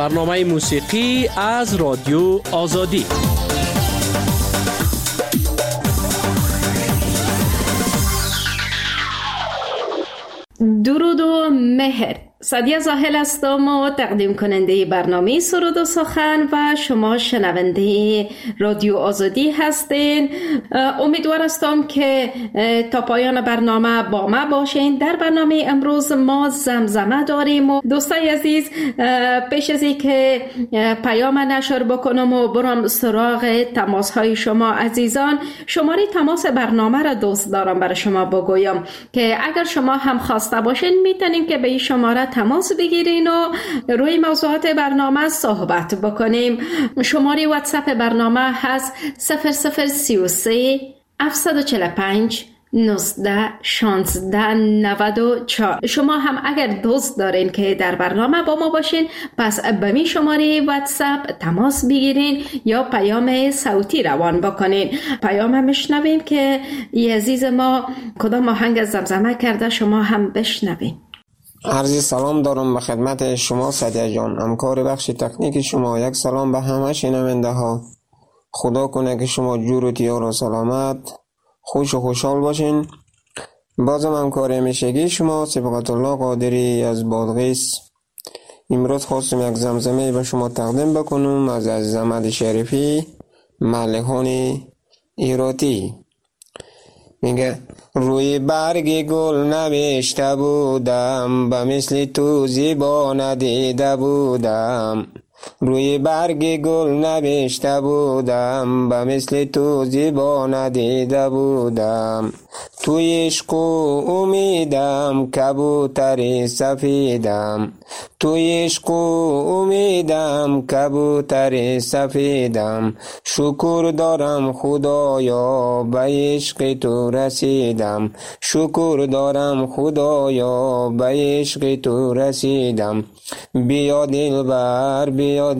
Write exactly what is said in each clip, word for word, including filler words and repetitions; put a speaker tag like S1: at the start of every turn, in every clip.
S1: برنامه موسیقی از رادیو آزادی.
S2: درود و مهر. سعدیه زاهل هستم و تقدیم کننده برنامه سرود و سخن و شما شنونده رادیو آزادی هستین. امیدوار هستم که تا پایان برنامه با ما باشین. در برنامه امروز ما زمزمه داریم و دوستای عزیز، پیش از این که پیام نشر بکنم و برم سراغ تماس های شما عزیزان، شماره تماس برنامه را دوست دارم برای شما بگویم که اگر شما هم خواسته باشین میتونین که به این شماره تماس بگیرین و روی موضوعات برنامه صحبت بکنیم. شماره واتساپ برنامه هست صفر صفر سی و سه هفتصد و چهل و پنج نوزده شانزده نود و چهار. شما هم اگر دوست دارین که در برنامه با ما باشین، پس به می شماره واتساپ تماس بگیرین یا پیام صوتی روان بکنین. پیام میشنویم که ای عزیز ما کدام آهنگ زمزمه کرده، شما هم بشنوین.
S3: عرض سلام دارم به خدمت شما سعدیه جان، همکار بخش تکنیک شما. یک سلام به همه شنونده ها. خدا کنه که شما جور و تیار و سلامت، خوش و خوشحال باشین. بازم همکار همیشگی شما صبغت الله قادری از بادغیس. امروز خواستم یک زمزمه به شما تقدیم بکنم از عزیز احمد شریفی، ملکان ایراتی. میگه روی برگ گل نوشته بودم، به مثل تو زیبا ندیده بودم. روی برگ گل نوشته بودم، به مثل تو زیبا ندیده بودم. توی عشق و امیدم کبوتر سفیدم. توی عشق و امیدم کبوتر سفیدم. شکر دارم خدایا به عشق تو رسیدم. شکر دارم خدایا به عشق تو رسیدم. بیا دلبر بیا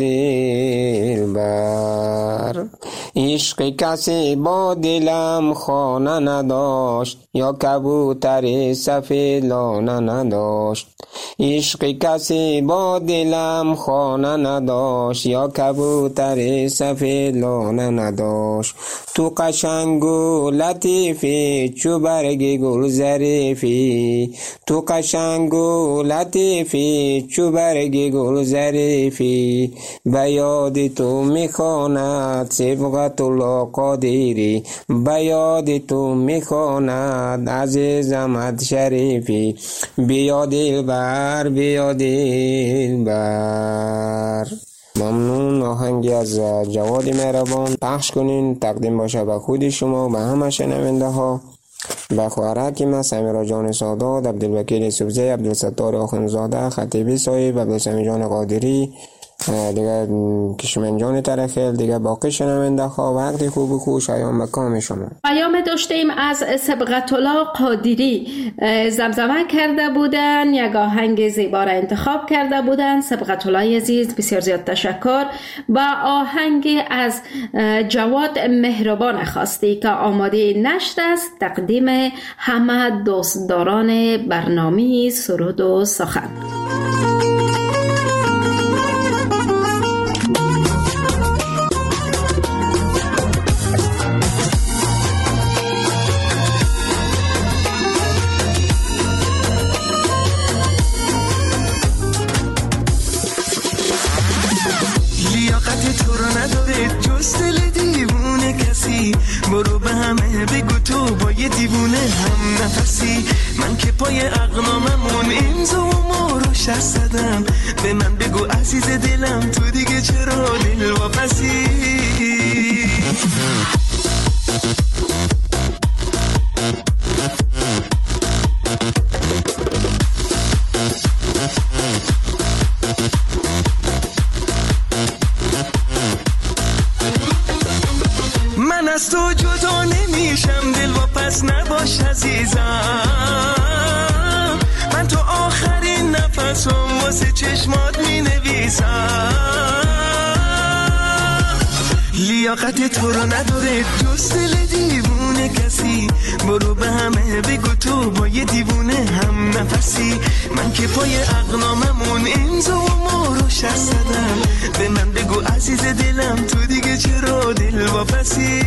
S3: دلبر. عشق کسی با دلم خانه نداشت، یا کبوتر سفید لانه نداشت. عشق کسی با دلم خانه نداشت، یا کبوتر سفید لانه نداشت. تو قشنگ و لطیفی چو برگ گل ظریفی. تو قشنگ و لطیفی چو برگ گل ظریفی. به یاد تو میخواند صبغت الله قادری. به یاد تو میخواند عزیز احمد شریفی. بیا دلبر بیا دلبر. ممنون. آهنگی از جواد مهربان پخش کنین، تقدیم باشه به خود شما و به همه شنونده ها. به خواهرک ما سمیرا جان سادات، عبدالوکیل سبزی، عبدالستار آخونزاده، خطیبی صاحب، عبدالسمی جان قادری، دیگه کشمن جان ترخیل، دیگه باقی شنونده ها. وقتی خوب و خوش ایام بکام شما.
S2: پیام داشتیم از صبغت الله قادری، زمزمه کرده بودن، یک آهنگ زیبا را انتخاب کرده بودن. صبغت الله عزیز بسیار زیاد تشکر. و آهنگ از جواد مهربان خواستی که آماده نشد است، تقدیم همه دوستداران برنامه سرود و سخن.
S4: برو به همه بگو تو با یه دیوونه هم نفسی. من که پای اقلاممون امضا و ما رو شست زدم. به من بگو عزیز دلم تو دیگه چرا دل واپسی. من از تو جدا نمیشم، دل واپس نباش عزیزم. من تو آخرین نفسم واسه چشمات می نویسم. لیاقت تو رو نداره جز دل دیوونه دیوونه کسی، برو به همه بگو تو با یه دیوونه هم نفسی. من که پای اقلاممون امضا و مهر شست زدم، به من بگو عزیز دلم تو دیگه چرا دل واپسی.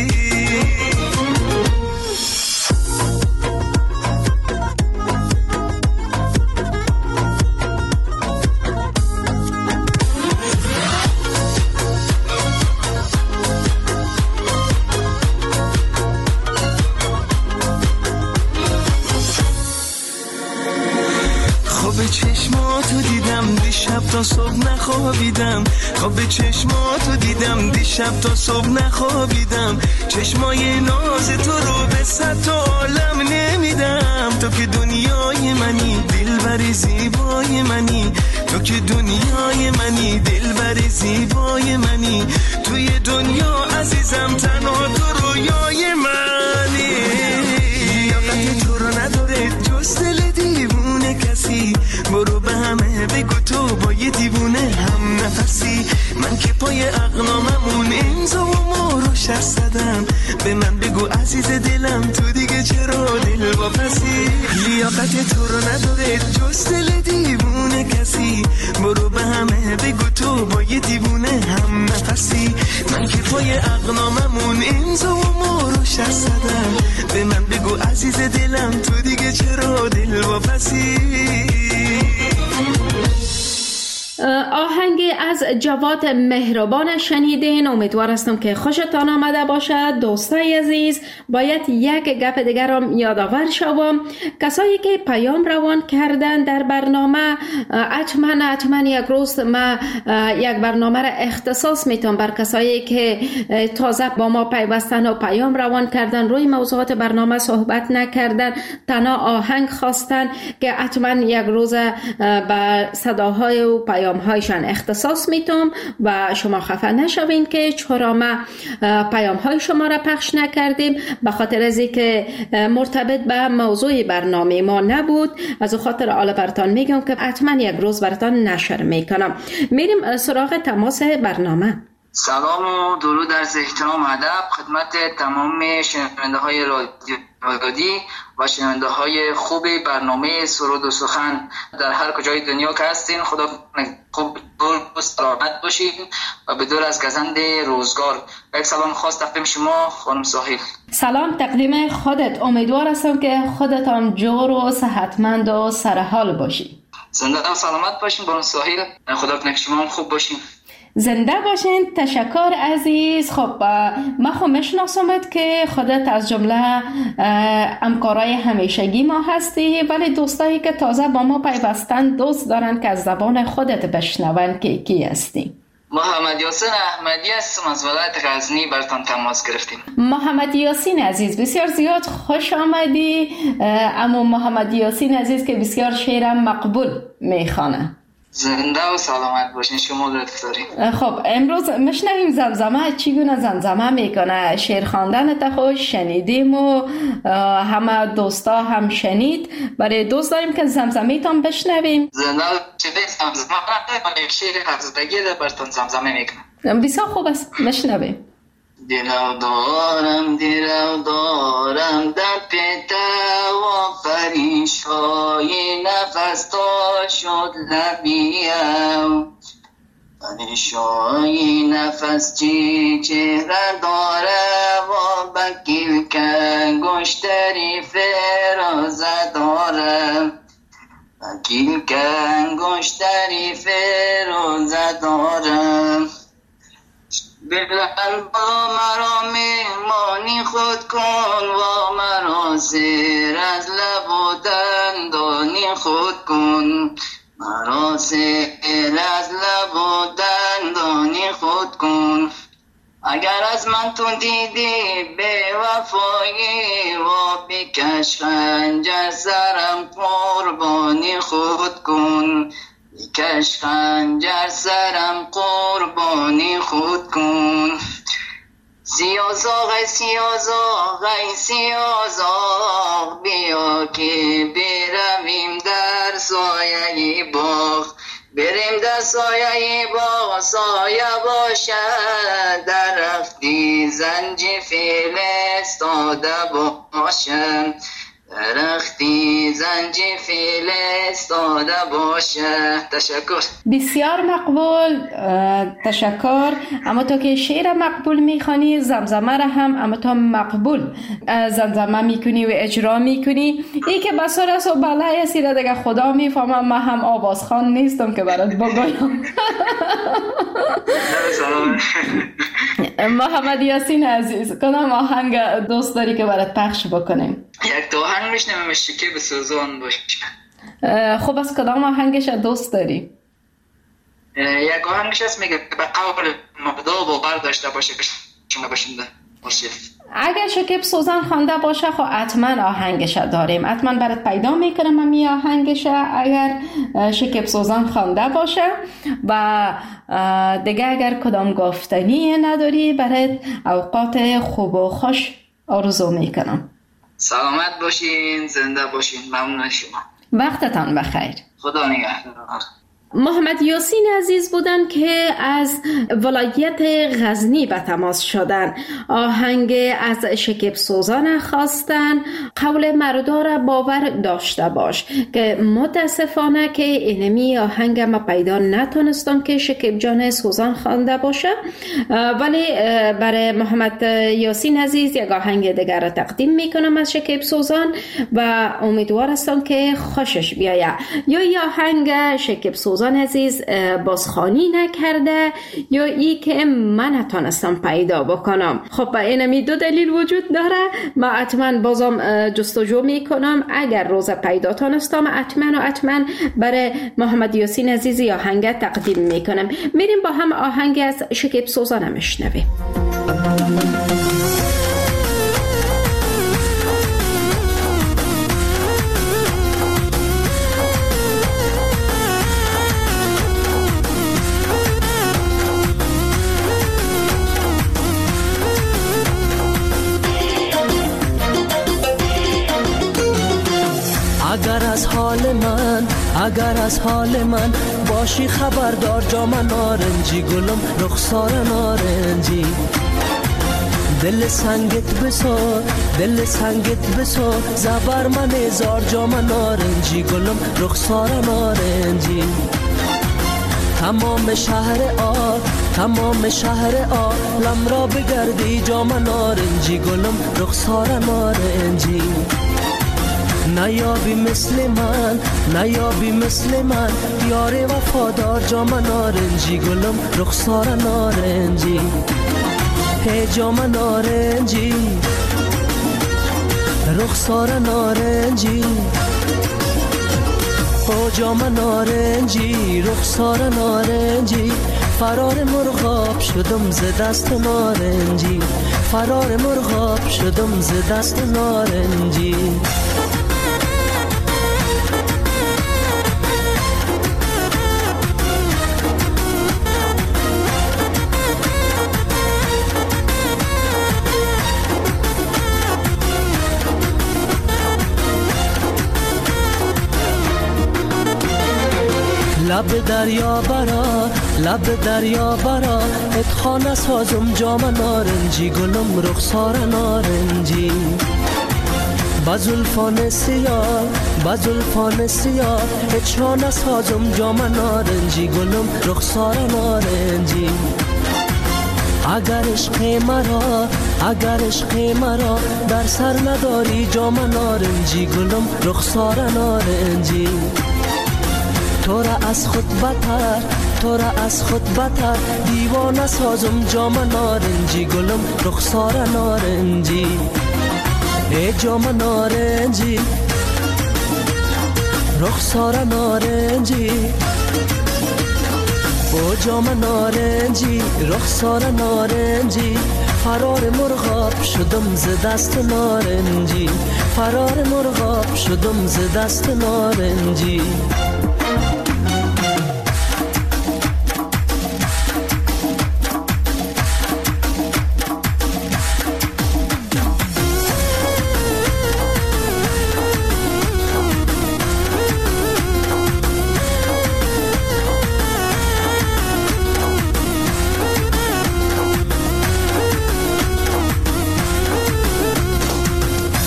S4: خواب چشماتو دیدم دیشب تا صبح نخوابیدم، خواب چشماتو دیدم دیشب تا صبح نخوابیدم. چشمای ناز تو رو به صد تا عالم نمیدم، تو که دنیای منی دلبر زیبای منی، تو که دنیای منی دلبر زیبای منی. توی دنیا عزیزم تنها تو رویای منی، لیاقت تو رو نداره جز دل دیوونه کسی، برو به همه بگو تو با یه دیوونه هم نفسی. من که پای اقلاممون امضا و مهر شست زدم، به من بگو عزیز دلم تو دیگه چرا دل واپسی. لیاقت تو رو نداره جز دل دیوونه کسی، برو به همه بگو تو با یه دیوونه هم نفسی. من که پای اقلاممون امضا و مهر شست زدم، به من بگو عزیز دلم تو دیگه چرا دل واپسی.
S2: آهنگی از جواد مهربان شنیدین. امیدوار هستم که خوشتان آمده باشد. دوستای عزیز، باید یک گپ دیگر را یادآور شوم. کسایی که پیام روان کردن در برنامه، حتما حتما یک روز ما یک برنامه را اختصاص میتونم بر کسایی که تازه با ما پیوستن و پیام روان کردن، روی موضوعات برنامه صحبت نکردن، تنها آهنگ خواستن، که حتما یک روز به صداهای و پیام هایشان اختصاص میتونم و شما خفه نشوین که چرا ما پیام های شما را پخش نکردیم. به خاطر از اینکه مرتبط به موضوع برنامه ما نبود، از او خاطر حالا براتون میگم که حتما یک روز براتون نشر میکنم. میریم سراغ تماس برنامه.
S5: سلام و درود از احترام و ادب خدمت تمام شنونده های رادیو آزادی و شنونده های خوب برنامه سرود و سخن در هر کجای دنیا که هستین. خدا خوب دور و سلامت باشین و به دور از گزند روزگار. یک سلام خاص تقدیم شما خانم ساحل.
S2: سلام تقدیم خودت. امیدوار هستم که خودت هم جور و صحتمند و سرحال باشی.
S5: زنده و سلامت باشین خانم ساحل. خدا کنه شما هم خوب باشین.
S2: زنده باشین. تشکر عزیز. خب من خب میشناسمت که خودت از جمله همکارای همیشگی ما هستی، ولی دوستایی که تازه با ما پیوستن دوست دارن که از زبان خودت بشنون که کی هستی.
S5: محمد یاسین احمدی هستم، از ولایت غزنی براتون تماس گرفتیم.
S2: محمد یاسین عزیز بسیار زیاد خوش آمدی. اما محمد یاسین عزیز که بسیار شعرم مقبول میخوانه.
S5: زنده و سلامت باشین. شما لطف دارین.
S2: خب امروز میشنویم زمزمه چگونه زمزمه میکنه. شعر خواندن تا خوش شنیدیم و همه دوستا هم شنید. برای دوست داریم که زمزمه تان بشنویم.
S5: زنده چیزی زمزمه کنه. شعر حفظدگی در براتون زمزمه میکنم.
S2: بسیار خوب است، میشنویم.
S5: دیرو دارم دیرو دارم در پیتا و پریشای نفس تا شد لبیم، پریشای نفس چی چهره داره و بکیل که گشتری فرازه داره، بکیل که گشتری فرازه داره. بلال با مرا مهمانی خود کن و مرا سیر از لب و دندانی خود کن، مرا سیر از لب و دندانی خود کن. اگر از من تو دیدی به وفایی و بکش خنجر سرم قربانی خود کن، بکش خنجر سرم قربانی خود کن. سیازاغ سیازاغ ای سیازاغ بیا که برویم در سایه باغ، بریم در سایه با سایه باشد، درختی زنجفیل استاده باشد، درختی زنجفیل استاده باشه. تشکر.
S2: بسیار مقبول، تشکر. اما تو که شعر مقبول میخوانی، زمزمه را هم اما تو مقبول زمزمه میکنی و اجرا میکنی. ای که بسار است و بلای است را دیگه خدا میفهمم. من هم آوازخوان نیستم که برات بگویم. محمد یاسین عزیز، کدام آهنگ دوست داری که برات پخش بکنیم؟
S5: یک دو آهنگ میشنم شکیب سوزان باشه.
S2: خب از کدام آهنگش دوست داری؟
S5: یک آهنگش هست میگه به قول مبدا باور داشته باشه که شما باشنده باشه.
S2: اگر شکیب سوزان خوانده باشه خب حتما آهنگش داریم، حتما برات پیدا میکنم امی آهنگش اگر شکیب سوزان خوانده باشه. و دیگه اگر کدام گفتنی نداری برات اوقات خوب و خوش آرزو میکنم.
S5: سلامت باشین، زنده باشین. ممنون شما.
S2: وقتتان بخیر.
S5: خدا نگهدار.
S2: محمد یاسین عزیز بودن که از ولایت غزنی به تماس شدن. آهنگ از شکیب سوزان خواستن. قول مردا را باور داشته باش که متاسفانه که اینمی آهنگ ما پیدا نتونستم که شکیب جان سوزان خوانده باشه، ولی برای محمد یاسین عزیز یک آهنگ دیگر را تقدیم میکنم از شکیب سوزان و امیدوار هستم که خوشش بیاید. یا این آهنگ شکیب سوزان عزیز بازخوانی نکرده یا ای که من نتونستم پیدا بکنم. خب اینمی دو دلیل وجود داره. من حتما بازم جستجو میکنم، اگر روز پیدا تونستم حتما و حتما برای محمد یاسین عزیز آهنگ تقدیم میکنم. میریم با هم آهنگ از شکیب سوزان میشنویم.
S6: اگر از حال من اگر از حال من باشی خبردار، جام نارنجی گلم رخسار نارنجی، دل سنگت بسار دل سنگت بسار، زبر من هزار جام نارنجی گلم رخسار نارنجی. تمام شهر آر تمام شهر آر لم را بگردی، جام نارنجی گلم رخسار نارنجی. نیابی مثل من نیابی مثل من، یار وفادار جام نارنجی گلم رخسار نارنجی. هی جام نارنجی رخسار نارنجی، او جام نارنجی رخسار نارنجی. فرار مرغاب شدم ز دست نارنجی، فرار مرغاب شدم ز دست نارنجی. لب دریا برا لب دریا برا، اتخانه سازم جام نارنجی گلم رخسار نارنجی. بزلفان سیاه بزلفان سیاه، اتخانه سازم جام نارنجی گلم رخسار نارنجی. اگر عشق مرا اگر عشق مرا در سر نداری، جام نارنجی گلم رخسار نارنجی. تو را از خود بتر تو را از خود بتر، دیوانه سازم جام نارنجی گلم رخسار نارنجی. ای جام نارنجی رخسار نارنجی، او جام نارنجی رخسار نارنجی. فرار مرغاب شدم ز دست نارنجی، فرار مرغاب شدم ز دست نارنجی.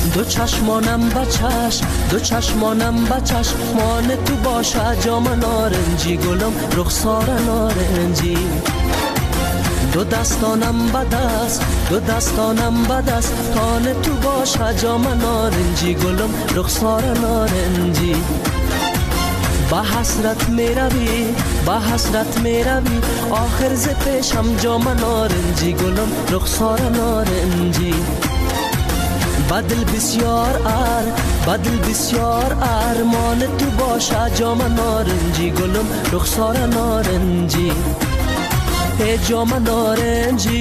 S6: دو چشمانم بچش دو چشمانم بچش مان تو باشه جام نارنجی گلم رخسار نارنجی دو دستانم بدست دو دستانم بدست تان تو باشه جام نارنجی گلم رخسار نارنجی با حسرت می روی با حسرت می روی آخر ز پیشم جام نارنجی گلم رخسار نارنجی بدل بسیار ار بدل بسیار ارمان تو باشه جام نارنجی گلم رخسار نارنجی ای جام نارنجی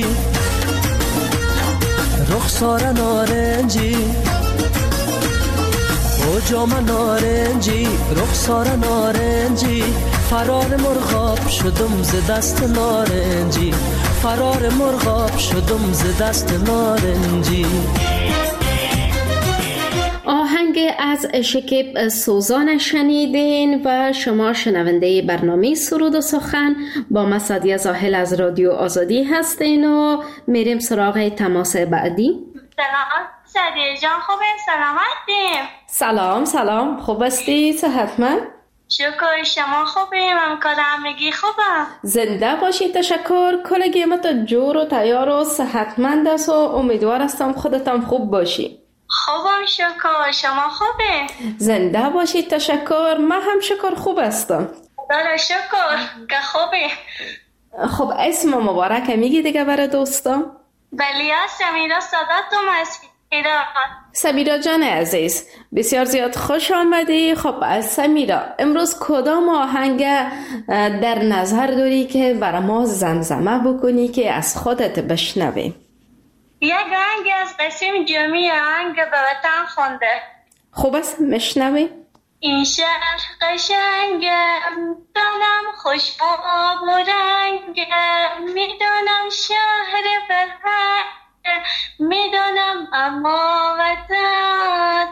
S6: رخسار نارنجی او جام نارنجی رخسار نارنجی فرار مرغاب شدم ز دست نارنجی فرار مرغاب شدم ز دست نارنجی.
S2: آهنگ از شکیب سوزان شنیدین و شما شنونده برنامه سرود و سخن با من سعدیه زاهل از رادیو آزادی هستین و میریم سراغ تماس بعدی.
S7: سلام سعدیه جان، خوبیم؟ سلامتیم؟
S2: سلام سلام، خوب هستی؟ صحتمند؟
S7: شکر، شما خوبیم؟ همکار همگی خوبم؟
S2: زنده باشی، تشکر. کلگی ما تا جور و تیار و صحتمند است و امیدوار هستم خودتم خوب باشی.
S7: خوبم شکر، شما خوبه؟
S2: زنده باشی، تشکر. من هم شکر خوب هستم.
S7: داره شکر که خوبه.
S2: خب اسم مبارک میگی دیگه برای دوستم؟
S7: بله، سمیرا صداتم از ایران.
S2: سمیرا جان عزیز، بسیار زیاد خوش آمدی. خب از سمیرا، امروز کدام آهنگ در نظر داری که برای ما زمزمه بکنی که از خودت بشنویم؟
S7: یک آهنگ از قسیم جمعی، آهنگ به وطن خونده.
S2: خوب است، مشنویم.
S7: این شهر قشنگه، دانم خوشبو و رنگه، میدانم شهر فرهنگه، میدانم اما وطن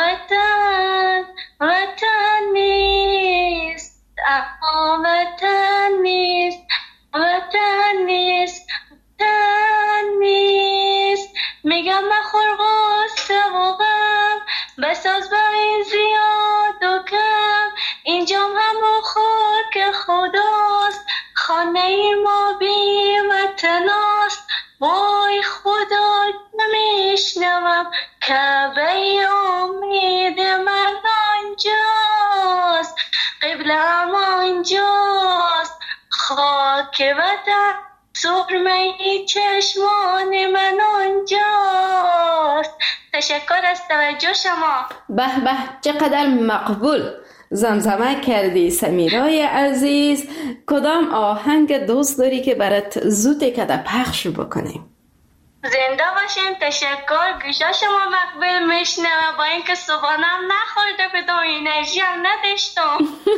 S7: وطن وطن نیست، اما وطن نیست، وطن نیست، وطن نیست. میگم مخور غصه و غم، بساز با این زیاد و کم، اینجام همون خاک خداست، خانه ما بی وطناست. وای خدا نمیشنوم، کعبه امید من آنجاست، قبله‌ام آنجاست، خاک وطن سرمه چشمان من آنجاست. تشکر از توجه شما.
S2: به به، چقدر مقبول زمزمه کردی سمیرای عزیز. کدام آهنگ دوست داری که برات زود کده پخش بکنیم؟
S7: زنده باشین. تشکر، گوشا شما مقبول میشنوه، با اینکه صبحانم نخورده بدون انرژی هم نداشتم.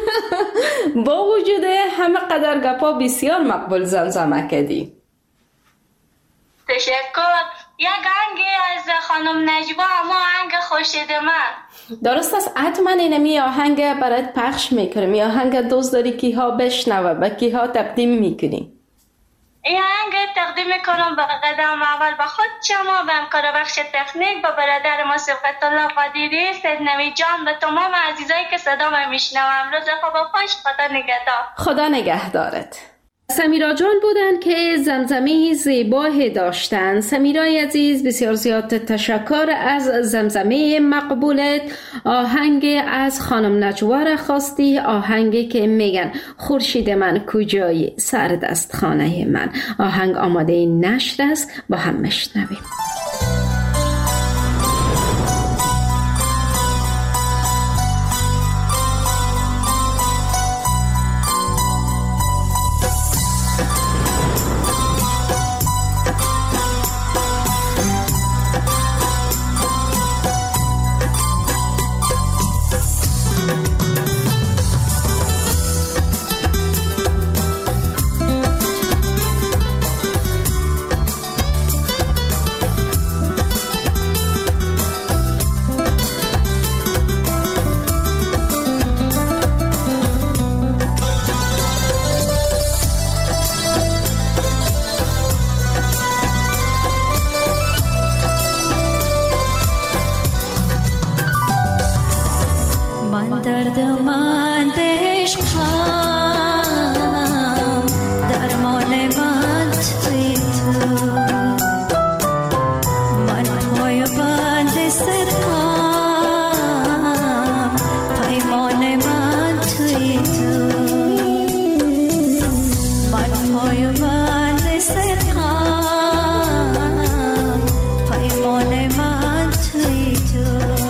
S2: با وجود همه قدر گپا بسیار مقبول زمزمه کردی.
S7: تشکر. یک آهنگ از خانم نجوا، اما آهنگ خورشید من.
S2: درست است، حتما اینمی آهنگ برات پخش میکنم. این آهنگ دوست داری کیها بشنوه، به کیها تقدیم میکنی؟
S7: این آهنگ تقدیم میکنم به قدم اول به خود شما، به همکار بخش تکنیک، به برادر ما صفت الله قادری، سید نوی جان، به تمام عزیزایی که صدام میشنوم. روز خوب و خوش، خدا نگهدار.
S2: خدا نگهدارت. سمیرا جان بودن که زمزمه زیبایی داشتن. سمیرای عزیز، بسیار زیاد تشکر از زمزمه مقبولت. آهنگ از خانم نجوا را خواستی، آهنگی که میگن خورشید من کجایی، سرد است خانه من. آهنگ آماده نشر است، با هم مشنویم.
S8: دردمند عشقم درمان من توی تو من پای بند صدقم پیمان من توی تو من پای بند صدقم پیمان من توی تو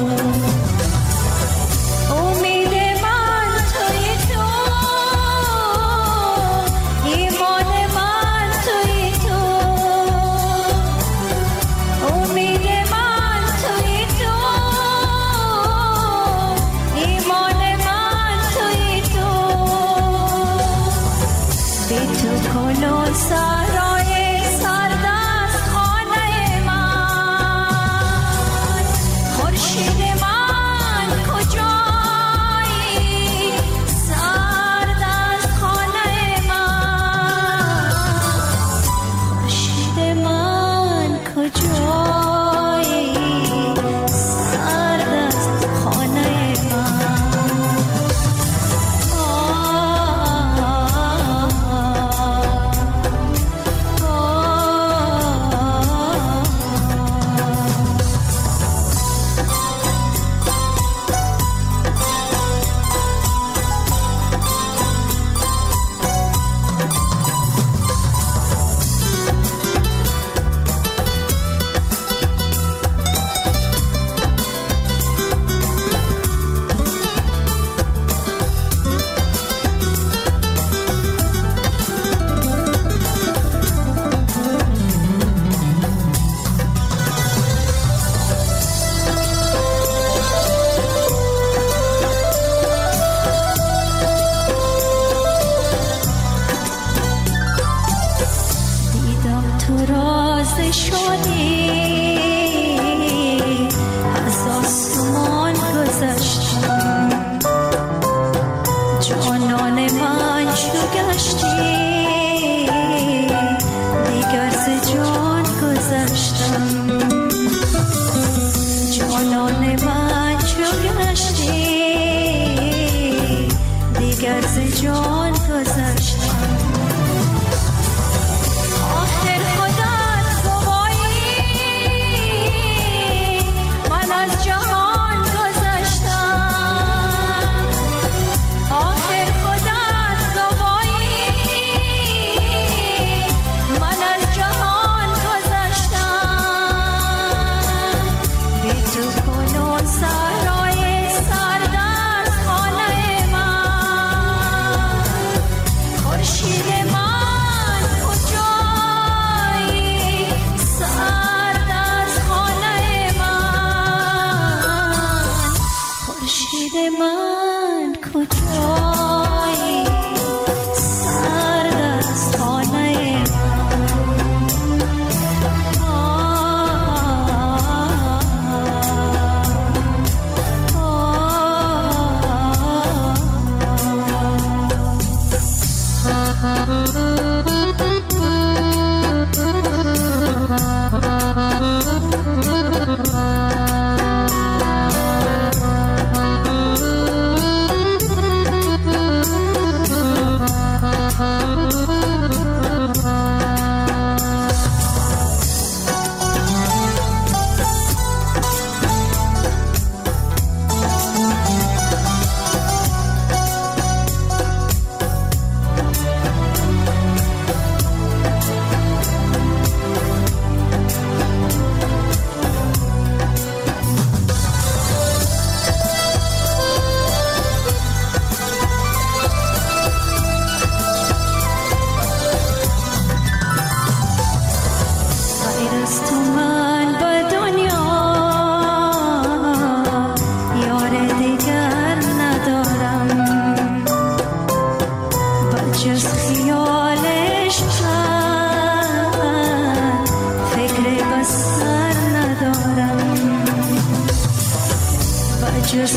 S9: جز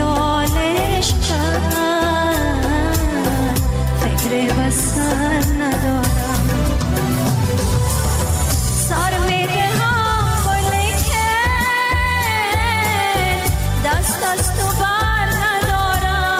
S9: خیالش کرد فکر بسر ندارم سر میده هم بلیکن دست از تو بر ندارم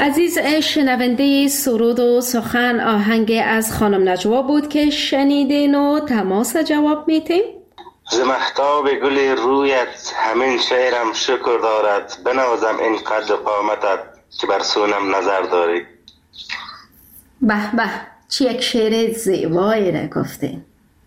S2: عزیز شنونده سرود و سخن آهنگ از خانم نجوا بود که شنیدین و تماس جواب میتیم.
S10: ز مهتاب گل رویت همین شعرم شکر دارد، بنوازم این قد قامتت که بر سونم نظر داری.
S2: به به، چی یک شعر زیبایی را گفتین.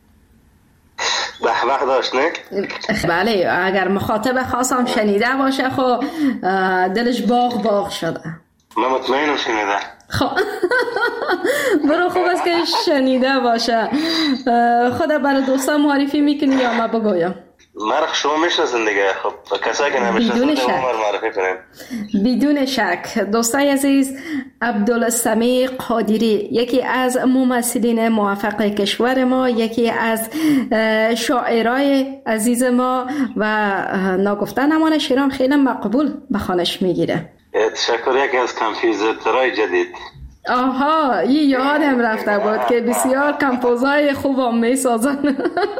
S10: به به داشت نه؟
S2: بله، اگر مخاطب خاصم شنیده باشه خب دلش باغ باغ شده.
S10: من مطمئنم شنیده.
S2: خب برو، خوب است که شنیده باشه. خدا برای دوستان معرفی میکنی یا ما بگویم؟
S10: مرخ شما میشناسن دیگه. خب کسایی که نمیشناسن عمر معرفی کنیم.
S2: بدون شک. دوستای عزیز، عبدالسمیع قادری یکی از ممثلین موفق کشور ما، یکی از شاعرای عزیز ما و ناگفته نمانه شیران خیلی مقبول به خوانش میگیره.
S10: تشکر. یکی از کامپوزیتورهای جدید.
S2: آها، این یادم رفته بود که بسیار کمپوزای خوب می سازن.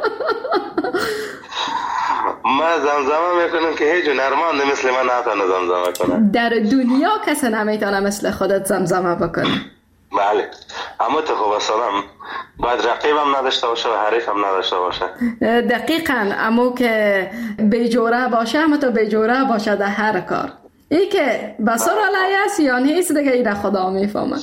S10: ما زمزمه میکنم که هیچ هنرمند مثل من نتونه زمزمه کنه.
S2: در دنیا کسی نمیتونه مثل خودت زمزمه بکنه.
S10: بله، اما تو خوب سلام باید رقیبم نداشته باشه و حریفم نداشته باشه.
S2: دقیقاً، اما که بیجوره باشه، اما تو بیجوره باشه در هر کار. ای که بسر علیه است یا نیست دیگه، ایره خدا میفهمه.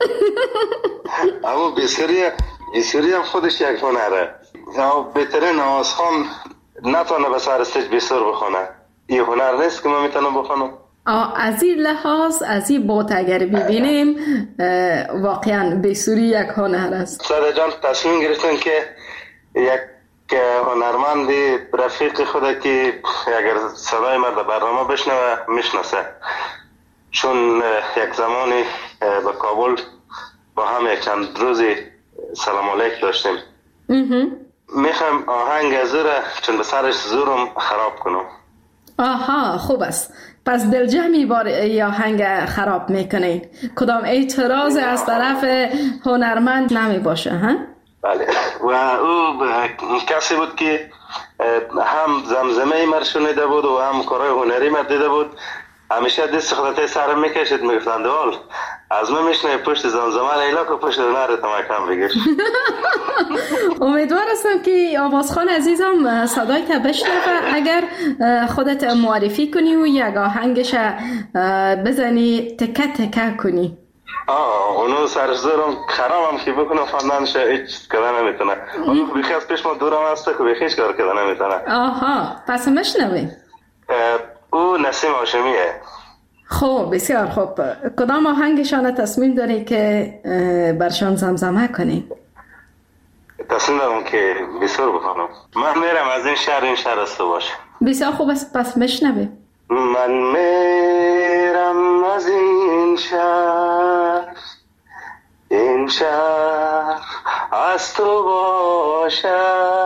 S10: اما بسیاری بسیاری هم خودش یک هنره. بهترین آوازخوان نتونه به سر استیج بسر بخونه. این هنر نیست که ما میتونم بخونم.
S2: از این لحاظ، از این بوت اگر ببینیم واقعا بسوری یک هنر است.
S10: ساده جان تصمیم گرفتن که یک هنرمندی رفیق خود که اگر صدای مرد برنامه بشنوه میشناسه، چون یک زمانی به کابل با هم یک چند روزی سلام علیک داشتیم. میخوام آهنگ از را چون به سرش زورم خراب کنم.
S2: آها، خوب است. پس دلجمعی بار یا آهنگ خراب میکنین. کدام اعتراض از طرف هنرمند نمی باشه ها؟
S10: بله، و او کسی بود که هم زمزمه مر شنیده بود و هم کارهای هنری مر دیده بود. همیشه دست خودت سرم میکشید، میگفتند وال از من میشنه پشت زمزمه لیلا که پشت هنر تمکن بگیش.
S2: امیدوار هستم که آوازخوان عزیزم صدای تا بشنوه. اگر خودت معرفی کنی و یک آهنگش بزنی تکه تکه کنی.
S10: آه، اونو سرش دارم خرابم که بکنم فندانش هیچ کار نمیتونه. اونو بیخی از پیش ما دورم هسته که بیخیش کار کده نمیتونه.
S2: آها، پس مشنوی.
S10: او نسیم هاشمیه.
S2: خب بسیار خوب. کدام آهنگشان تصمیم داری که برشان زمزمه کنی؟
S10: تصمیم دارم که بسیار بخونم. من میرم از این شهر این شهر است باشه.
S2: بسیار خوب است، پس مشنوی.
S10: من میرم از این شهر این شهر از تو باشه،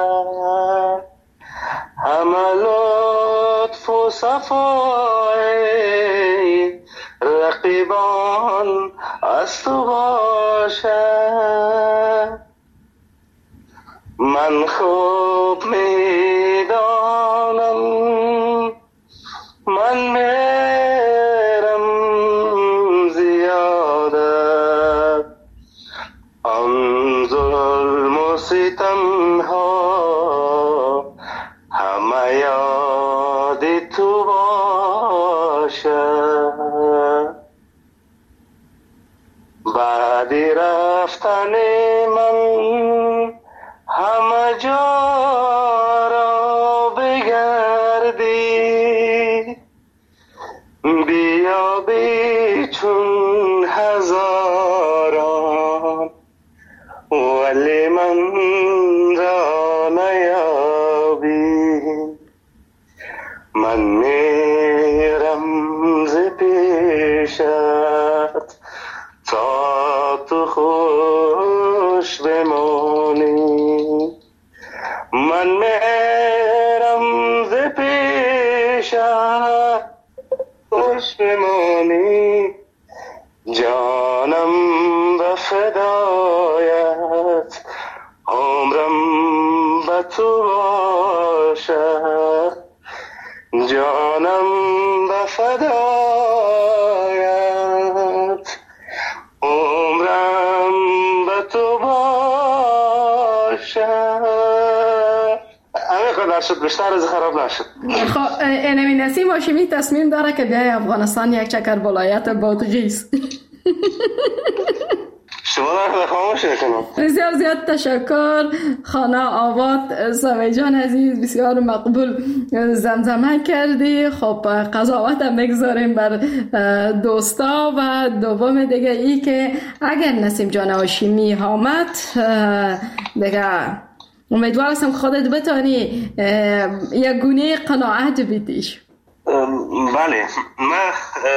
S10: همه لطف و صفای رقیبان از تو باشه. من خوب میدانم من میرم زیاده، آن ظلم و ستم ها همه یاد تو باشه. بعد رفتن من همه جا را بگردی، بیا بی چون هزاران ولی من را نیابی. من میرم ز پیشت تا تو خوش بمانی. من میرم ز پیشت خوش بمانی، جانم به فدایت عمرم به تو باشد، جانم به فدایت همه قدر شد، بیشتر از خراب نشد.
S2: خب اینمی نسیم هاشمی تصمیم داره که بیای افغانستان یک چکر ولایت بادغیس.
S10: شما را خاموش نکنم.
S2: بسیار زیاد تشکر خانه آباد. سمی جان عزیز بسیار مقبول زمزمه کردی. خب قضاوت هم بگذاریم بر دوستا. و دوم دیگه ای که اگر نسیم جان هاشمی آمد دیگه امیدوار هستم که خودت بتانی یک گونه قناعت بیدیش.
S10: بله، من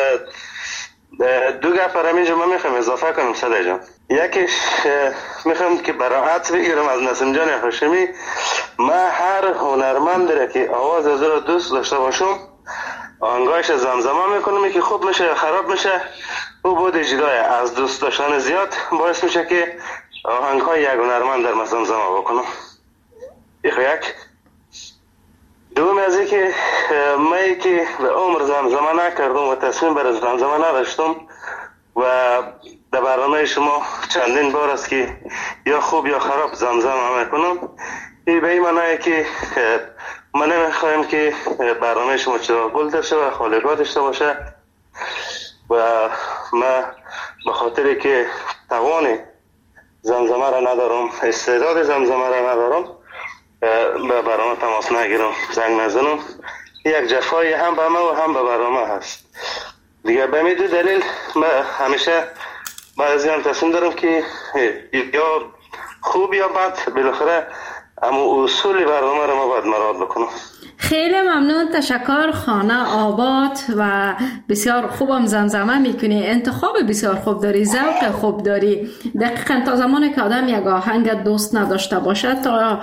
S10: دو گپ برای اینجا من میخوام اضافه کنم صدای جان. یکیش میخوام که براحت بگیرم از نسیم جان هاشمی. من هر هنرمند را که آواز از رو دوست داشته باشم آهنگایش زمزمه میکنم که خوب میشه یا خراب میشه او بود اجرای از دوست داشتن زیاد باعث میشه که آهنگهای یک هنرمند در زمزمه بکنم. یک دوم از این که من که به عمر زمزمه نکردم و تصمیم بر زمزمه نداشتم و در برنامه شما چندین بار است که یا خوب یا خراب زمزمه میکنم. این به این معنی که من نمیخوایم که برنامه شما چراغ گل داشته و خالگاه داشته باشه و من به خاطر که توان زمزمه را ندارم، استعداد زمزمه را ندارم، به برنامه تماس نگیرم، زنگ نزنم. یک جفای هم به من و هم به برنامه هست دیگه. به می دو دلیل من همیشه بعضی هم تصمیم دارم که یا خوب یا بد بالاخره اما اصول برنامه را ما باید مراعات بکنم.
S2: خیلی ممنون، تشکر خانه آباد. و بسیار خوبم زمزمه میکنی، انتخاب بسیار خوب داری، ذوق خوب داری. دقیقا تا زمانی که آدم یک آهنگ دوست نداشته باشه تا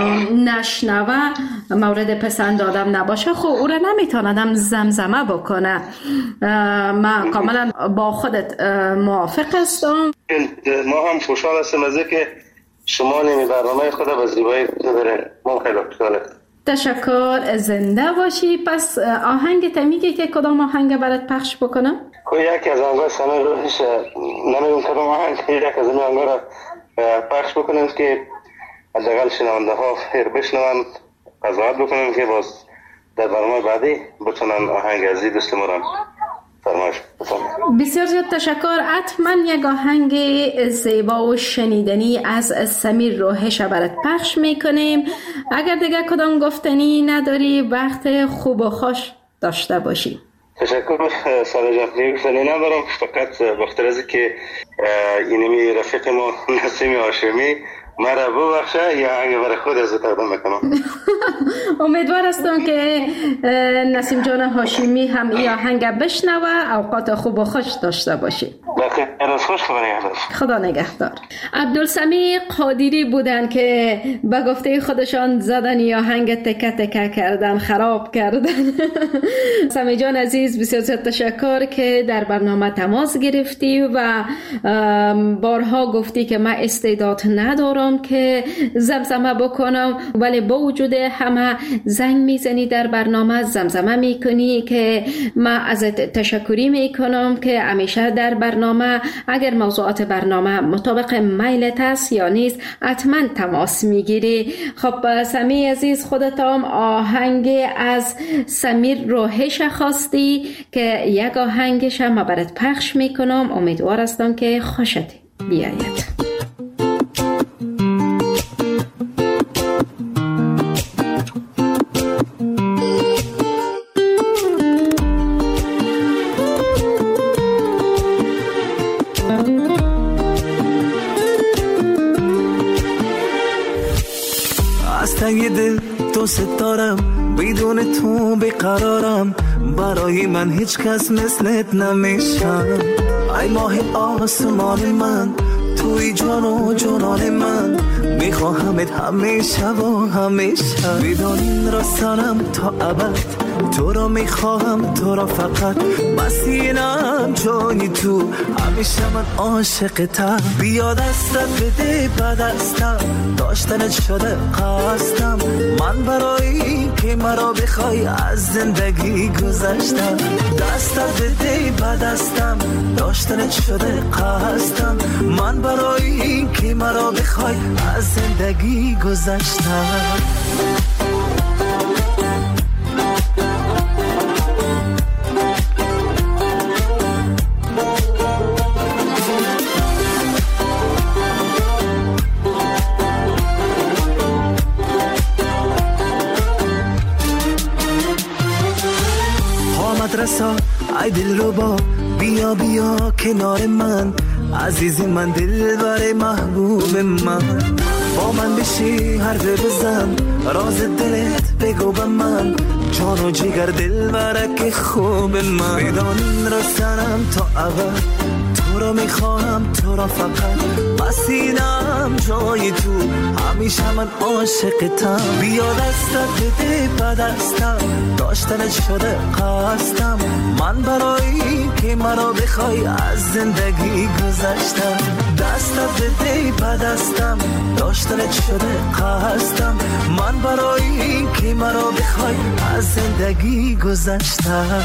S2: نشنوه مورد پسند آدم نباشه خب او را نمیتونه آدم زمزمه بکنه. من کاملا با خودت موافق هستم.
S10: ما هم خوشحال هستیم از اینکه شما نمی برنامه خود به زیبایی دارین. ما خیلی خوشحال هستیم.
S2: تشکر، زنده باشی. پس آهنگ تمیگه که کدام آهنگ برات پخش بکنم؟
S10: یکی از آهنگای سمیر روحش نمیدونم کدام آهنگ یک از این آهنگا را پخش بکنم که حداقل شنونده ها خیر بشنوند، قضاوت بکنم که باز در برنامه بعدی بتونن آهنگ از این دوست ما را فرمایش بکنم.
S2: بسیار زیاد تشکر. حتما یک آهنگ زیبا و شنیدنی از سمیر روحش برات پخش میکنیم. اگر دیگه کدام گفتنی نداری وقت خوب و خوش داشته باشی.
S10: تشکر ساله جان. دیگه گفتنی ندارم، فقط بخاطر از که اینمی رفیق ما نسیم هاشمی مرا ببخشه یا آهنگ برای خود از تقدیم میکنم.
S2: امیدوار هستم که نسیم جان هاشمی هم این آهنگ بشنوه. اوقات خوب و خوش داشته باشی.
S10: بخیر از خوش. خدا نگهدار.
S2: خدا نگهدار. عبدالسمیع قادری بودن که به گفته خودشان زدن یا آهنگ تکه تکه کردن، خراب کردن. سمی جان عزیز بسیار زیاد تشکر که در برنامه تماس گرفتی و بارها گفتی که من استعداد ندارم که زمزمه بکنم، ولی با وجود همه زنگ میزنی در برنامه زمزمه میکنی که من ازت تشکری میکنم که همیشه در برنامه اگر موضوعات برنامه مطابق میلت است یا نیست حتما تماس میگیری. خب سمی عزیز خودت هم آهنگ از سمیر روحش خواستی که یک آهنگش هم برات پخش میکنم. امیدوار هستم که خوشت بیاید.
S11: از تنگ دل تو ستارم، بدون تو بیقرارم، برای من هیچ کس مثلت نمیشم. ای ماه آسمان من، توی جان و جانان من، میخواهمت همیشه و همیشه. بدانین را سرم تا ابد، تو را میخواهم، تو را فقط بسینم جانی تو، همیشه من عاشقتم. بیا دستت بده به دستم، داشتنت شده قصدم، من برای که مرا بخوای از زندگی گذشتم. دستت بده به دستم، داشتنت شده قصدم، من برای برای این که مرا بخوای از زندگی گذشتم.
S6: مدرسه ای دل رو با بیا بیا کنار من، عزیزی من دلبر محبوب من، با من بشی حرف بزن راز دلت بگو به من، جان و جگر دلبرک خوب من، میدانین را سرم تا ابد تو را میخواهم، تو را فقط بسینم جای تو، همیشه من عاشقتم، بیا دستت بده به دستم، داشتنت شده قصدم، من برای که مرا بخوای از زندگی گذشتم، دستت بده به دستم، داشتنت شده قصدم، من برای که مرا بخوای از زندگی گذشتم.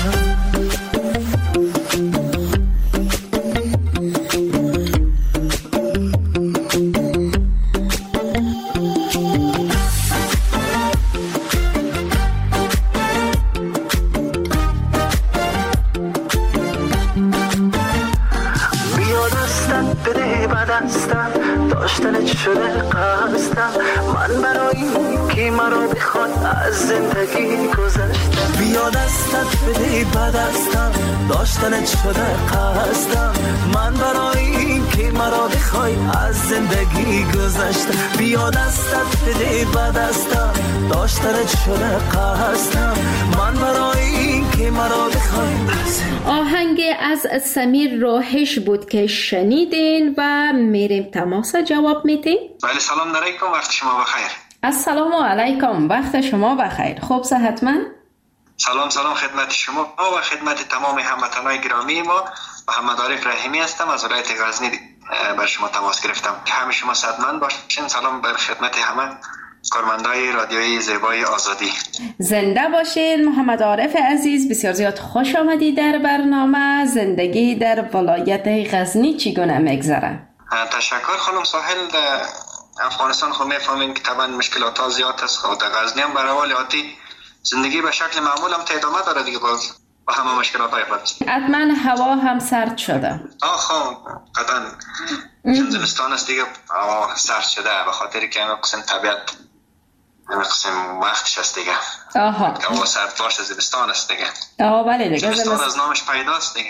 S6: داشتنت شده قصدم، من برای که مرا بخواد از زندگی گذشتم، بیا دستت بده به دستم، داشتنت شده قصدم، من برای که مرا بخوای از زندگی گذشتم، بیا دستت بده به دستم، داشتنت شده قصدم، من برای که مرا بخوای.
S2: آهنگ از سمیر راهش بود که شنیدین و میریم تماس جواب میدیم.
S10: بله سلام علیکم، وقت شما بخیر.
S2: السلام علیکم، وقت شما بخیر. خوب صحتمند؟
S10: سلام سلام خدمت شما و خدمت تمام هموطنان گرامی ما. محمد عارف رحیمی هستم، از ولایت غزنی بر شما تماس گرفتم که همه شما صحتمند باشین. سلام بر خدمت همه کارمندای رادیوی زیبای آزادی.
S2: زنده باشین. محمد عارف عزیز، بسیار زیاد خوش آمدید در برنامه. زندگی در ولایت غزنی چگونه میگذره؟
S10: تشکر خانم ساحل. در افغانستان خود میفهمین که طبعا مشکلات ها زیاد است، خود در غزنی هم برای حال آتی زندگی به شکل معمول هم ادامه داره دیگه، باز با همه مشکلات های خود.
S2: حتما هوا هم سرد شده.
S10: آه خب قطعا چون زمستان است دیگه هوا سرد شده، به خاطر که همه قسم طبیعت همه قسم وقتش است دیگه.
S2: آها
S10: هوا سرد باشه زمستان است دیگه.
S2: آه بله دیگه
S10: زمستان از نامش پیداست دیگه.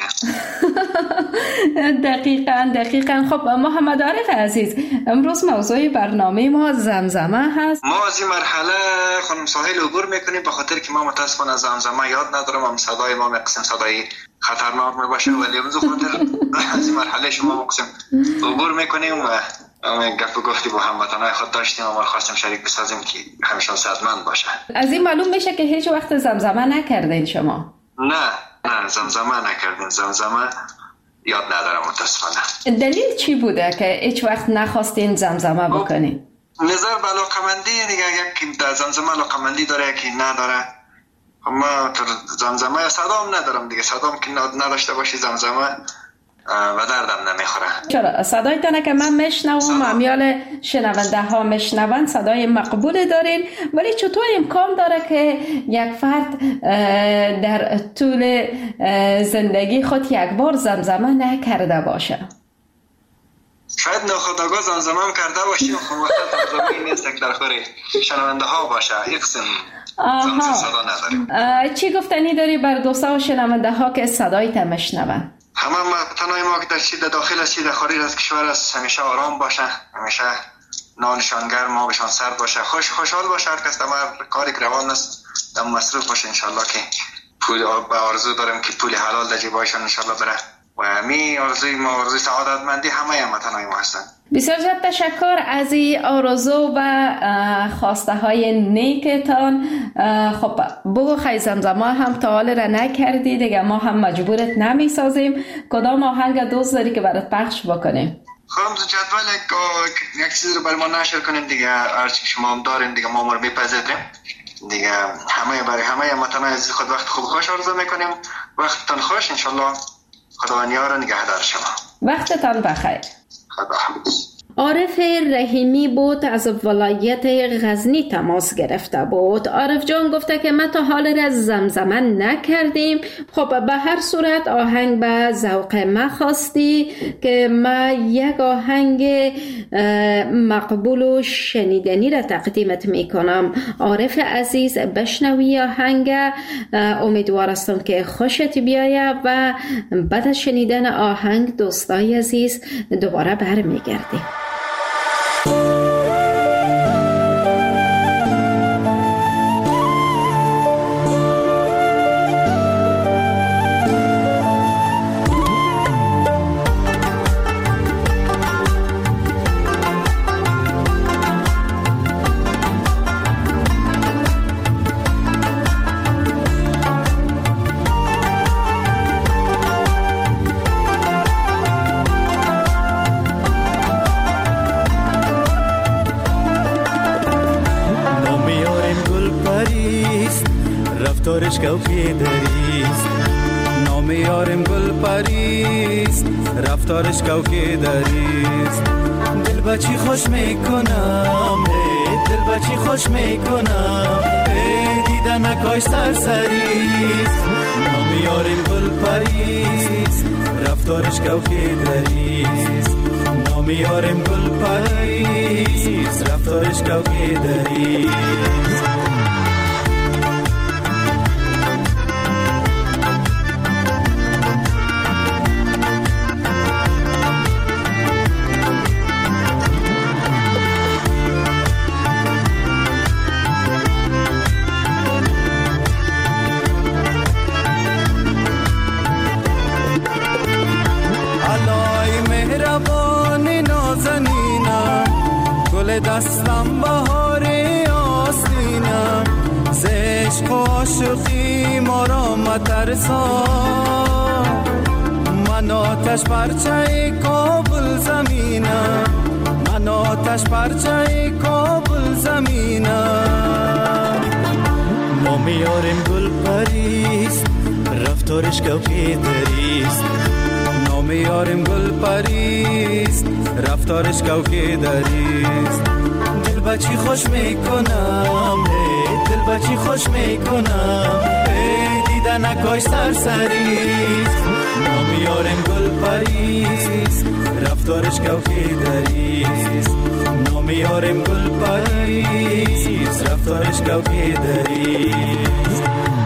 S2: دقیقاً دقیقاً. خب محمد عارف عزیز، امروز موضوع برنامه ما زمزمه هست.
S10: ما از این مرحله خانم ساحل عبور میکنیم به خاطر که ما متاسفانه از زمزمه یاد ندارم، هم صدای ما مقسم صدای خطرناک میباشه، ولی امروز خاطر از این مرحله شما مقسم عبور میکنیم و گپ و گفتی با هموطنان خود داشتیم و ما خواستیم شریک بسازیم که همیشه صحتمند باشه.
S2: از این معلوم میشه که هیچ وقت زمزمه نکردین شما؟
S10: نه نه زمزمه نکردیم، زمزمه یاد ندارم متاسفانه.
S2: دلیل چی بوده که هیچ وقت نخواستین زمزمه بکنین؟
S10: نظر به علاقمندی دیگه، یکی در زمزمه علاقمندی داره یکی نداره. ما تر زمزمه صدام ندارم دیگه، صدام که نداشته باشی زمزمه و دردم نمیخوره.
S2: چرا؟ صدایتانه که من میشنوم، امیال شنونده ها میشنون، صدای مقبول دارین، ولی چطور امکان داره که یک فرد در طول زندگی خود یک بار زمزمه نکرده باشه؟
S10: شاید ناخودآگاه زمزمه هم کرده باشی و خب وقت زمزمه نیست که در خوری شنونده ها باشه، یک قسم زمزمه صدا نداره. چی
S2: گفتنی داری بر دوستا و شنونده ها که صدایت میشنون؟
S10: همه تنهای ما که در چی در داخل است چی در خارج از کشور است همیشه آرام باشه، همیشه نانشان گرم، ما بهشان سرد باشه، خوش خوشحال باشه، هر کس در کاری که روان است در مصروف باشه، انشالله که پول به آرزو دارم که پول حلال در جیبایشان انشالله بره و همین آرزوی ما آرزوی سعادتمندی همه هم تنهای ما هستن.
S2: بسیار زیاد تشکر از این آرزو و خواسته های نیکتان. خب بگو خیلی زمزمه هم تا حال را نکردی دیگه، ما هم مجبورت نمی سازیم. کدام آهنگ دوست داری که برات پخش بکنیم؟
S10: خب جدول یک چیز رو برای ما نشر کنیم دیگه، هرچی که شما هم دارین دیگه ما رو میپذیریم دیگه. همه برای همه متنای از خود وقت خوب خوش آرزو میکنیم، وقتتان خوش، انشالله خداوند یار و نگهدار شما.
S2: وقتتان بخیر.
S10: خدا حافظ.
S2: عارف رحیمی بود، از ولایت غزنی تماس گرفته بود. عارف جان گفته که ما تا حال را زمزمه نکردیم. خب به هر صورت آهنگ به ذوق ما خواستی که ما یک آهنگ مقبول و شنیدنی را تقدیمت میکنم. عارف عزیز بشنوی آهنگ، امیدوار هستم که خوشت بیایه و بعد از شنیدن آهنگ دوستای عزیز دوباره برمیگردیم.
S11: رفتارش کوکی دریست، نام یارم گل پریست، رفتارش کوکی دریست. دل بچی خوش میکنم، دل بچی خوش میکنم، دیدن نکاش سرسریست. نام یارم گل پریست، رفتارش کوکی دریست. نام یارم گل پریست، رفتارش کوکی دریست. دستم بهار آستینم، زشق و عاشقی ما را مترسان. من آتش پرچه کابل زمینم، من آتش پرچه کابل زمینم. نام یارم گل پریست، رفتارش کوکی دریست. نام یارم گل پریست، رفتارش کوکی دریست. دل بچی خوش میکنم، دل بچی خوش میکنم، دیدن نکاش سرسریست. نام یارم گل پریست، رفتارش کوکی دریست. نام یارم گل پریست، رفتارش کوکی دریست.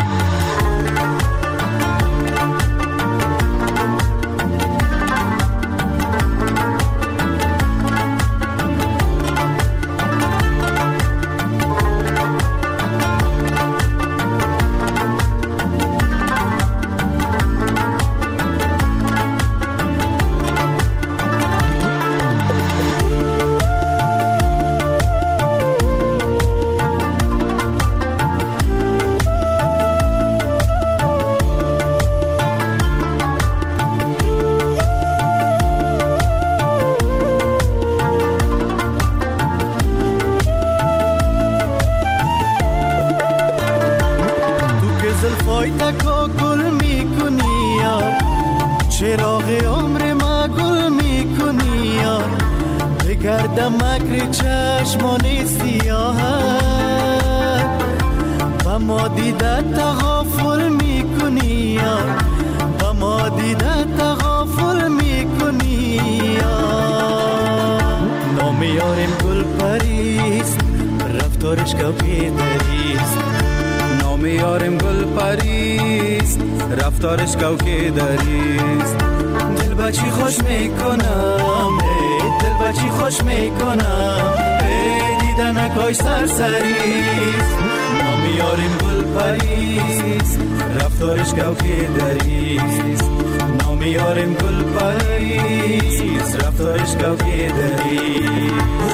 S11: رفتارش کوکی دریست. دل بچی خوش میکنم، دل بچی خوش میکنم، دیدن نکاش سرسریست. نام یارم گل پریست، رفتارش کوکی دریست. نام یارم گل پریست، رفتارش کوکی دریست.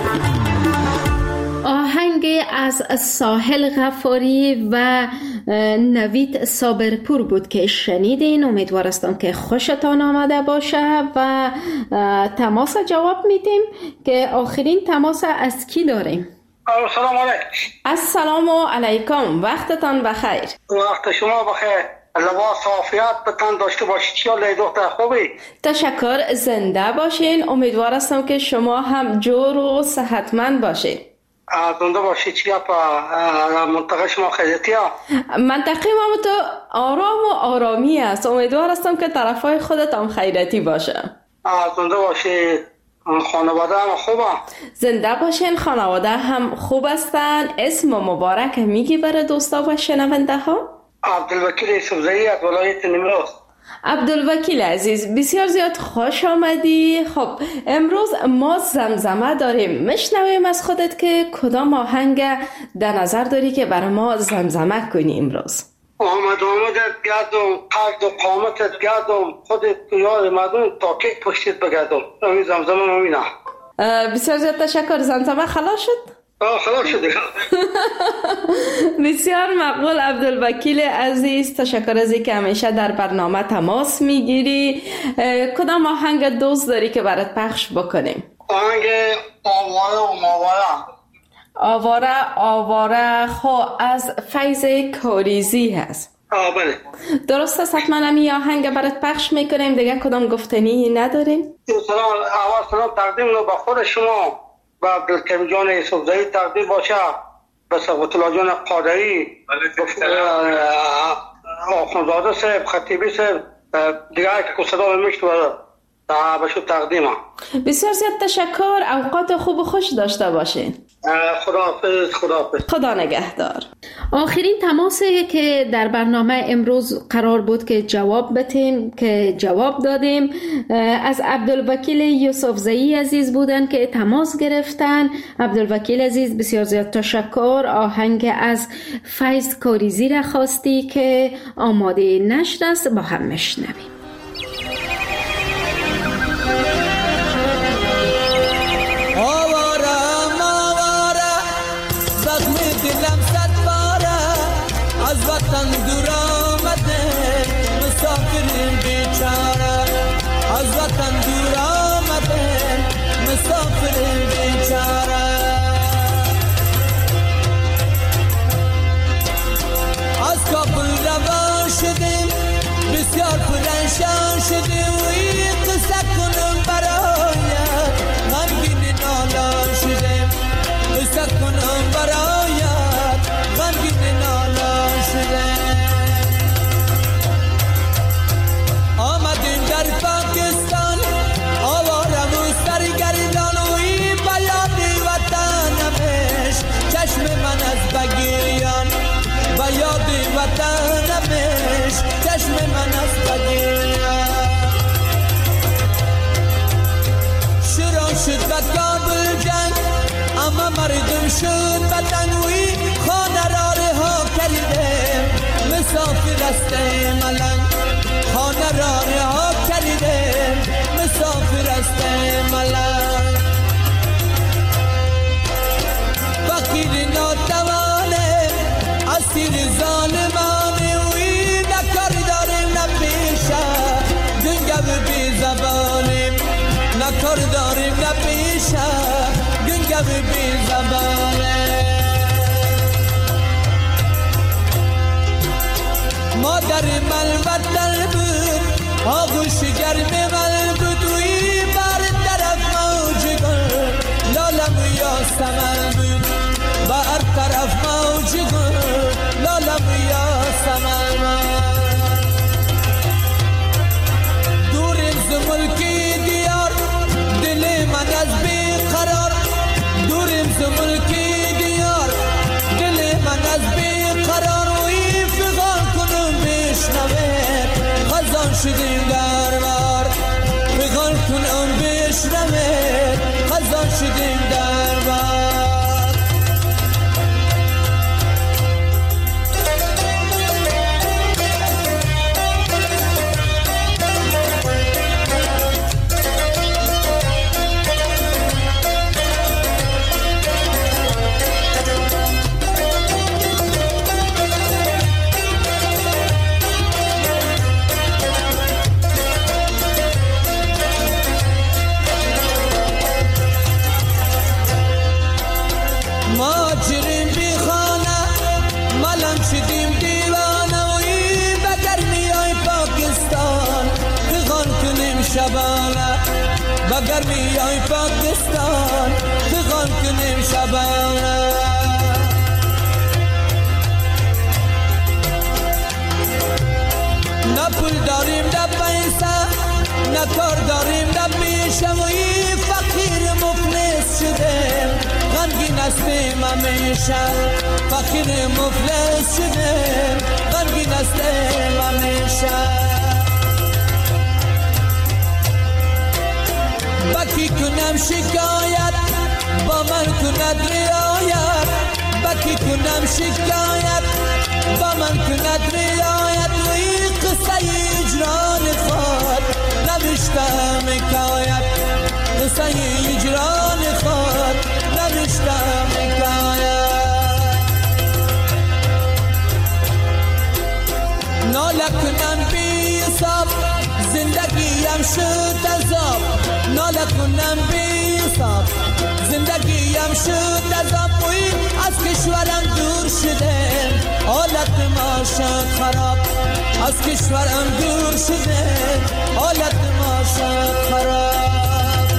S2: آهنگ از ساحل غفاری و نوید صابرپور بود که شنیدین. امیدوار هستم که خوشتان آمده باشه و تماس جواب میدیم که آخرین تماس از کی داریم.
S12: السلام علیکم.
S2: السلام علیکم، وقتتان بخیر.
S12: وقت شما بخیر. لباس عافیت به تن داشته باشید. چیاله دختر خوبی؟
S2: تشکر، زنده باشین. امیدوار هستم که شما هم جور و صحتمند باشین.
S12: زنده باشید. چیا پا منطقه شما خیلیتی ها؟
S2: منطقه ما تو آرام و آرامی است. امیدوار هستم که طرفای خودت هم خیلیتی باشه.
S12: زنده باشید. خانواده هم خوبه؟
S2: زنده باشین. خانواده هم خوب هستن. اسم مبارک میگی برای دوستا و شنونده ها؟
S12: عبدالوکیل یوسفزئی از ولایت نیمروز.
S2: عبدالوکیل عزیز، بسیار زیاد خوش آمدی. خب امروز ما زمزمه داریم، میشنویم از خودت که کدام آهنگ در نظر داری که برای ما زمزمه کنی امروز؟
S12: آمد آمدت گردم، قرد و قامتت گردم، خودت یاد مدون تا که پشتت بگردم. این زمزمه ممینه.
S2: بسیار زیاد تشکر. زمزمه خلاص شد؟
S12: آه خلاص شده.
S2: بسیار مقبول عبدالوکیل عزیز، تشکر از اینکه همیشه در برنامه تماس میگیری. کدام آهنگ دوست داری که برات پخش بکنیم؟
S12: آهنگ آواره و ماواره.
S2: آواره آواره خو از فیض کاریزی هست.
S12: آه بله
S2: درست است. حتما همی آهنگ برات پخش میکنیم. دیگه کدام گفتنی نداریم؟
S12: سلام، اول سلام تقدیم رو به خود شما و عبدالکریم جان یوسفزئی تقدیم باشه، به ثبت الله جان قادری، آخوندزاده صاحب، خطیبی صاحب، دیگه که صدا میشنوه بهشون تقدیمم.
S2: بسیار زیاد تشکر. اوقات خوب و خوش داشته باشین.
S12: خداحافظ. خداحافظ.
S2: خدا نگهدار. آخرین تماسی که در برنامه امروز قرار بود که جواب بدیم که جواب دادیم از عبدالوکیل یوسفزئی عزیز بودن که تماس گرفتن. عبدالوکیل عزیز بسیار زیاد تشکر. آهنگ از فیض کاریزی را خواستی که آماده نشر است، با هم میشنویم.
S6: وطن دور آمده مسافر بیچاره، از وطن دور آمده مسافر بیچاره. از کابل روان شدیم بسیار پرنشان شدیم و این قصه کنم برایت غمگین نالان شدیم، قصه کنم برایت غمگین نالان شدیم. آمدیم در پاکستان آواره و سرگردان و این بیاد وطنمش چشم من از بگیریان، بیاد وطنمش چشم من از بگیریان. شروع شد به کابل جنگ اما مردم شد بدن و این خانه را رها کردیم مسافر است ملنگ، خانه را رها کردیم مسافر است ملنگ. فقیر ناتوانه اسیر ظالمانه و این نکار داریم نپیشه گنگو بی زبانیم، نکار داریم نپیشه گنگو بی زبانه. مادر من وطن بود آغوش گرم من بود و این بر طرف موج گل لالم یا سمن بود، بر طرف موج گل لالم یا سمن. دوریم ز ملکی دیار دل من از بیقرار، دوریم ز ملکی دیار دل من از بیقرار و این فغان کنم بشنوه خزان شدیم در بار،
S13: اگر میای پاکستان فغان کنیم شبانه نه پول داریم نه پیسه نه کار داریم نه پیشه و این فقیر مفلس شدیم غمگین هستیم همیشه فقیر مفلس شدیم غمگین هستیم همیشه بکی کنم شکایت با من کند رعایت بکی کنم شکایت با من کند رعایت و این قصه اجران خود نوشتم حکایت قصه اجران خود نوشتم حکایت ناله کنم بی حساب زندگیم شد عذاب ناله کنم بی حساب زندگیم شد عذاب وی از کشورم دور شده حالت ما شد خراب از کشورم دور شده حالت ما شد خراب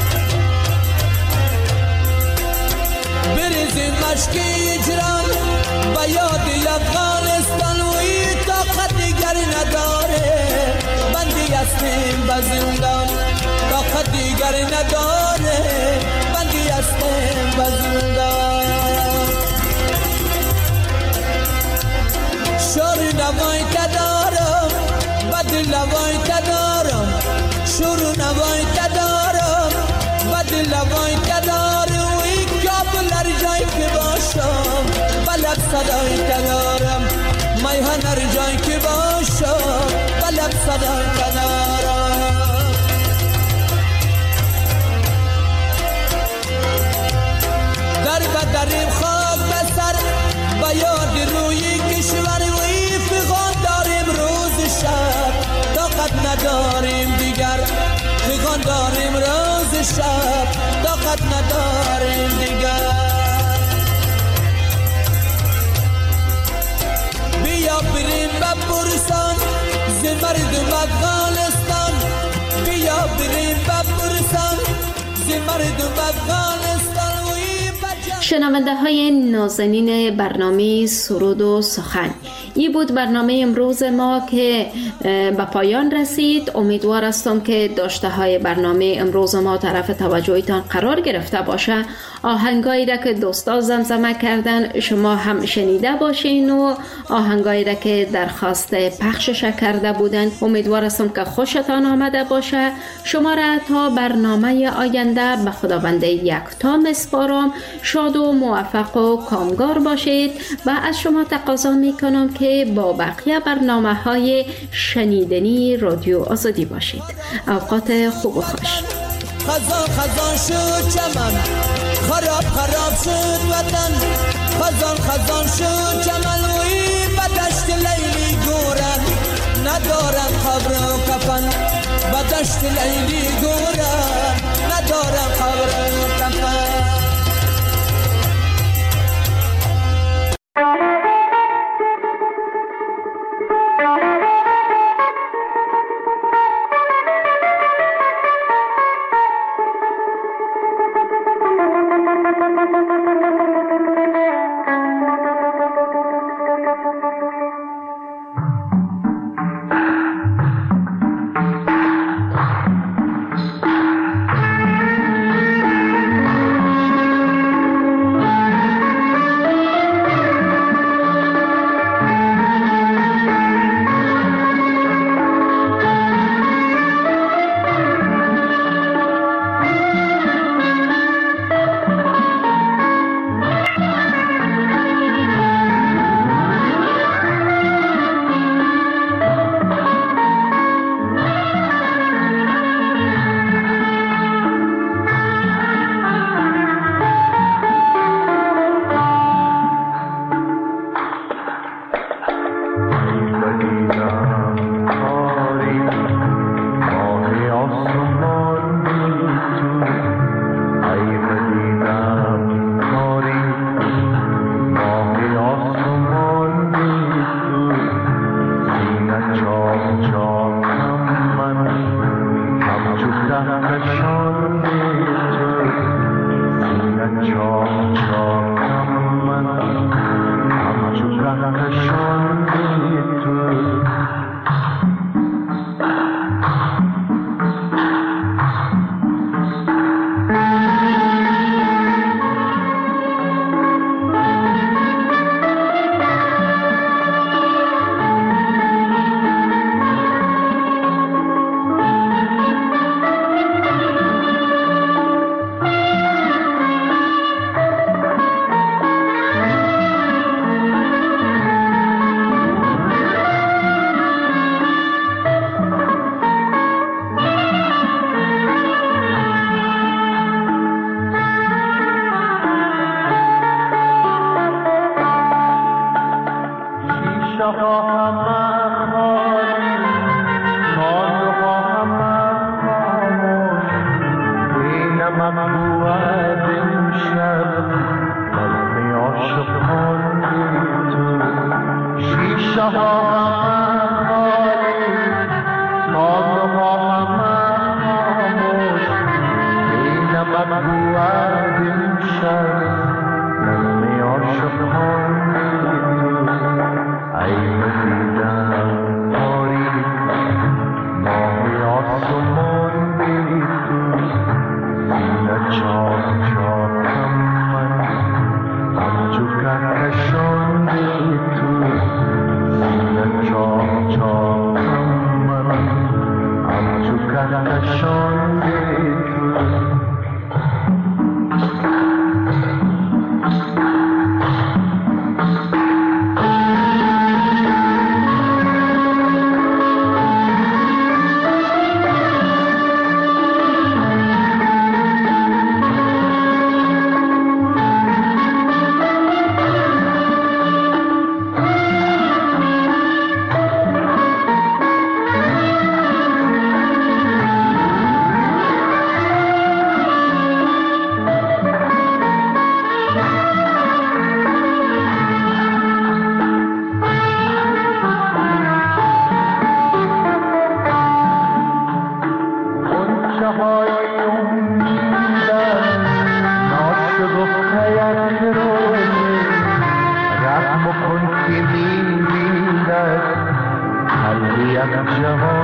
S13: بریزیم مشک اجران و یاد افغانستان و این طاقت دیگر نداره بندی هستیم به زندان طاقت دیگر نداره بندی هستیم به زندان شور نوای تدارم بد لوای تدارم شور نوای تدارم بد لوای تدارم و این کابل هر جای که باشم بلد صدای تدارم میهن هر جای که باشم بلد صدای تدارم در بدریم خاک بسر و یاد روی کشور و این فغان داریم روز شب طاقت نداریم دیگر فغان داریم روز شب طاقت نداریم دیگر بیا بریم بپرسان ز مردم افغانستان بیا بریم بپرسان ز مردم افغانستان
S2: شنونده های نازنین برنامه سرود و سخن، این بود برنامه امروز ما که به پایان رسید. امیدوار هستم که داشته های برنامه امروز ما طرف توجهتان قرار گرفته باشه. آهنگایی را که دوستا زمزمه کردن شما هم شنیده باشین و آهنگایی را که درخواست پخشش کرده بودن امیدوار هستم که خوشتان آمده باشه. شما را تا برنامه آینده به خداوند یکتا میسپارم. شاد و موفق و کامگار باشید و از شما تقاضا میکنم که با بقیه برنامه های شنیدنی رادیو آزادی باشید. اوقات خوب و خوش.
S13: خزان خزان شد چمن خراب خراب شد وطن خزان خزان شد چمن وی بدشت لیلی گورن ندارن قبر و کفن بدشت لیلی گورن ندارن قبر و کفن
S14: جهان